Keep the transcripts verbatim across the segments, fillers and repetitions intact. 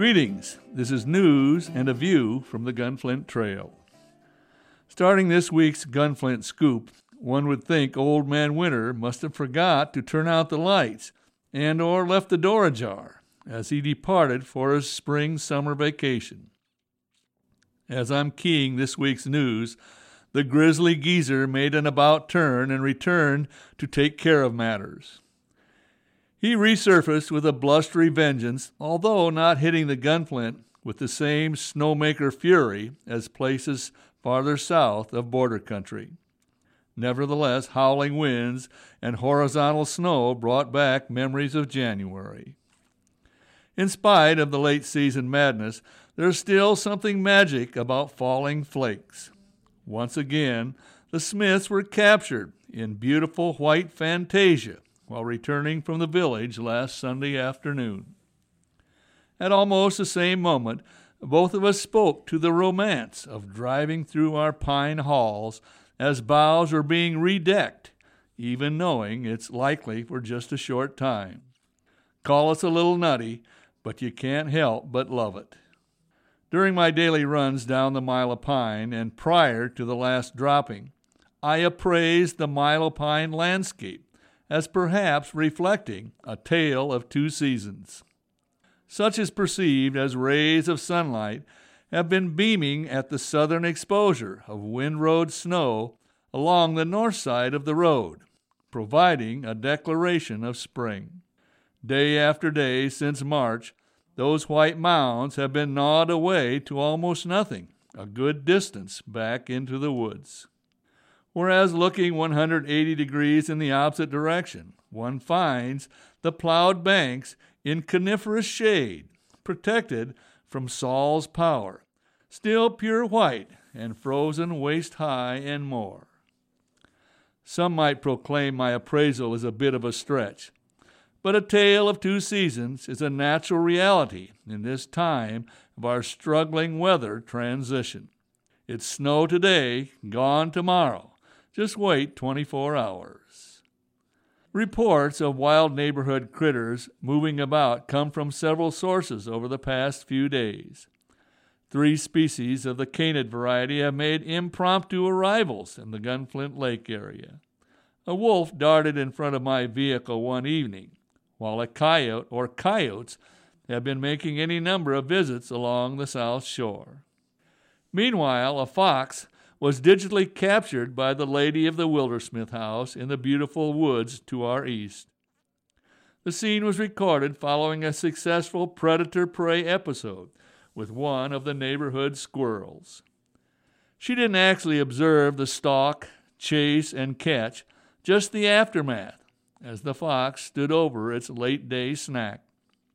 Greetings. This is news and a view from the Gunflint Trail. Starting this week's Gunflint Scoop, one would think Old Man Winter must have forgot to turn out the lights and or left the door ajar as he departed for his spring-summer vacation. As I'm keying this week's news, the grizzly geezer made an about-turn and returned to take care of matters. He resurfaced with a blustery vengeance, although not hitting the Gunflint with the same snowmaker fury as places farther south of border country. Nevertheless, howling winds and horizontal snow brought back memories of January. In spite of the late-season madness, there's still something magic about falling flakes. Once again, the Smiths were captured in beautiful white Fantasia while returning from the village last Sunday afternoon. At almost the same moment, both of us spoke to the romance of driving through our pine halls as boughs are being redecked, even knowing it's likely for just a short time. Call us a little nutty, but you can't help but love it. During my daily runs down the Mile of Pine and prior to the last dropping, I appraised the Mile of Pine landscape as perhaps reflecting a tale of two seasons. Such is perceived as rays of sunlight have been beaming at the southern exposure of windrowed snow along the north side of the road, providing a declaration of spring. Day after day since March, those white mounds have been gnawed away to almost nothing, a good distance back into the woods. Whereas looking one hundred eighty degrees in the opposite direction, one finds the plowed banks in coniferous shade, protected from Saul's power, still pure white and frozen waist-high and more. Some might proclaim my appraisal is a bit of a stretch, but a tale of two seasons is a natural reality in this time of our struggling weather transition. It's snow today, gone tomorrow. Just wait twenty-four hours. Reports of wild neighborhood critters moving about come from several sources over the past few days. Three species of the canid variety have made impromptu arrivals in the Gunflint Lake area. A wolf darted in front of my vehicle one evening, while a coyote or coyotes have been making any number of visits along the south shore. Meanwhile, a fox was digitally captured by the lady of the Wildersmith house in the beautiful woods to our east. The scene was recorded following a successful predator-prey episode with one of the neighborhood squirrels. She didn't actually observe the stalk, chase, and catch, just the aftermath, as the fox stood over its late-day snack.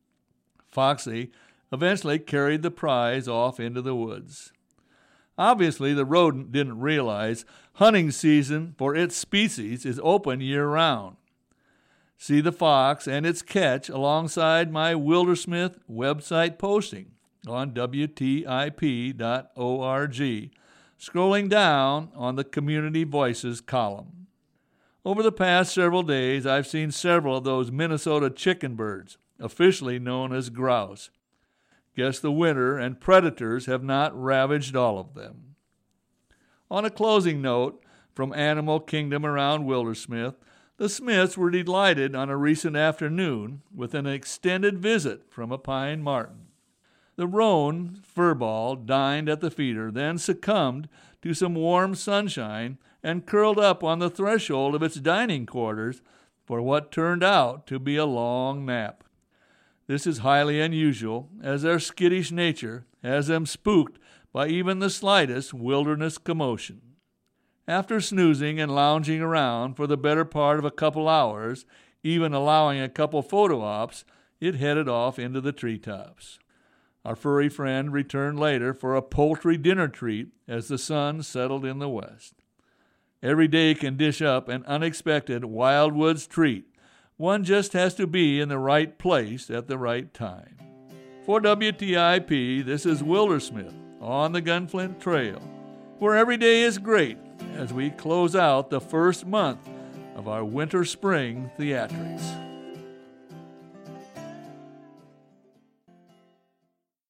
Foxy eventually carried the prize off into the woods. Obviously, the rodent didn't realize hunting season for its species is open year-round. See the fox and its catch alongside my Wildersmith website posting on W T I P dot org, scrolling down on the Community Voices column. Over the past several days, I've seen several of those Minnesota chicken birds, officially known as grouse. Guess the winter and predators have not ravaged all of them. On a closing note from Animal Kingdom around Wildersmith, the Smiths were delighted on a recent afternoon with an extended visit from a pine marten. The roan furball dined at the feeder, then succumbed to some warm sunshine and curled up on the threshold of its dining quarters for what turned out to be a long nap. This is highly unusual, as their skittish nature has them spooked by even the slightest wilderness commotion. After snoozing and lounging around for the better part of a couple hours, even allowing a couple photo ops, it headed off into the treetops. Our furry friend returned later for a poultry dinner treat as the sun settled in the west. Every day can dish up an unexpected wild woods treat. One just has to be in the right place at the right time. For W T I P, this is Wildersmith on the Gunflint Trail, where every day is great as we close out the first month of our winter-spring theatrics.